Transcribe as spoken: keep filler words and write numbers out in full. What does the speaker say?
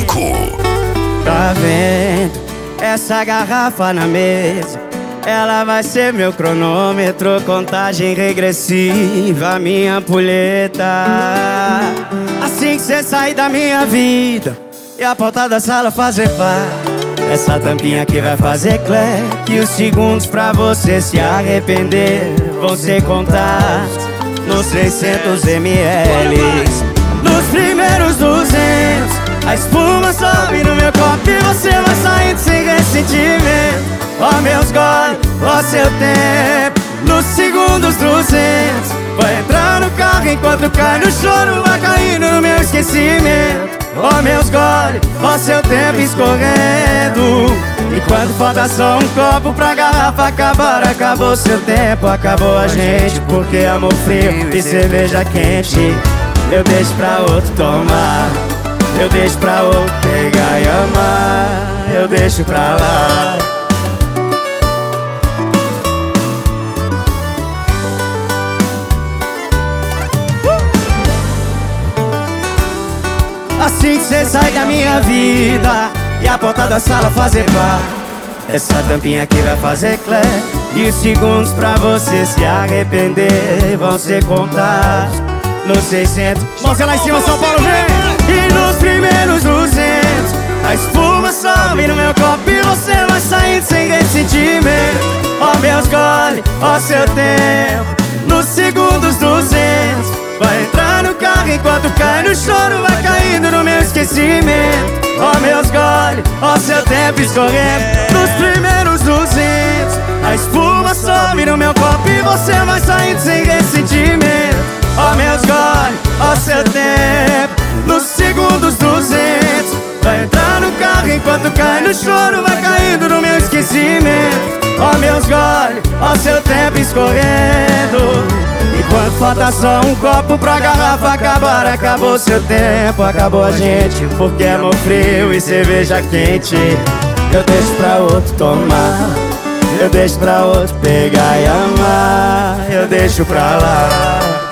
Branco. Tá vendo essa garrafa na mesa? Ela vai ser meu cronômetro, contagem regressiva, minha ampulheta. Assim que cê sair da minha vida e a porta da sala fazer pá, essa tampinha aqui vai fazer cleque. E os segundos pra você se arrepender vão ser contados nos seiscentos mililitros. Nos primeiros duzentos a espuma sobe no meu copo e você vai saindo sem ressentimento. Ó meus goles, ó seu tempo. Nos segundos duzentos vai entrar no carro enquanto cai no choro, vai caindo no meu esquecimento. Ó meus goles, ó seu tempo escorrendo. E quando falta só um copo pra garrafa acabar, acabou seu tempo, acabou a gente. Porque amor frio e cerveja quente eu deixo pra outro tomar, eu deixo pra outro pegar e amar, eu deixo pra lá. Assim que cê sai da minha vida e a porta da sala fazer pá, essa tampinha aqui vai fazer clé. E os segundos pra você se arrepender vão ser contados nos seiscentos. Mãozinha lá em cima, São Paulo, vem! E nos primeiros duzentos a espuma sobe no meu copo e você vai saindo sem ressentimento. Ó meus goles, ó seu tempo. Nos segundos duzentos vai entrar no carro enquanto cai no choro, vai caindo no meu esquecimento. Ó meus goles, ó seu tempo escorrendo. Nos primeiros duzentos a espuma sobe no meu copo e você vai saindo sem ressentimento. Ó meus goles, ó seu tempo. Nos segundos duzentos vai entrar no carro enquanto cai no choro, vai caindo no meu esquecimento. Ó meus goles, ó seu tempo escorrendo. E quando falta só um copo pra garrafa acabar, acabou seu tempo, acabou a gente. Porque amor frio e cerveja quente eu deixo pra outro tomar, eu deixo pra outro pegar e amar, eu deixo pra lá.